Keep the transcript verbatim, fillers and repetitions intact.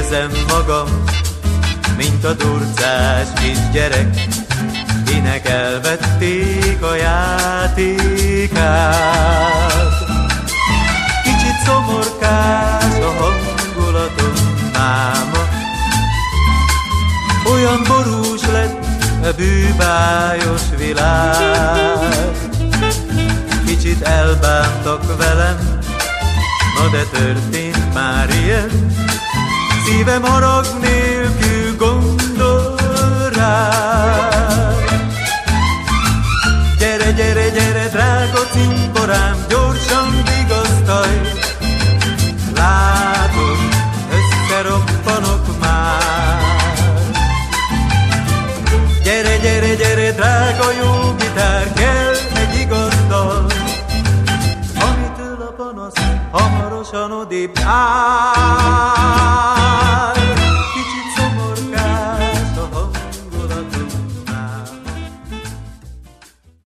Érzem magam, mint a durcás kisgyerek, kinek elvették a játékát. Kicsit szomorkás a hangulatom máma, olyan borús lett a bűbájos világ. Kicsit elbántak velem, na de történt már ilyen, szívem harag nélkül gondol rád. Gyere, gyere, gyere, drága cimborám, gyorsan vigasztalj, látod, összeroppanok már. Gyere, gyere, gyere, drága jó gitár, kell egy igaz dal, amitől a panasz hamarosan odébb áll.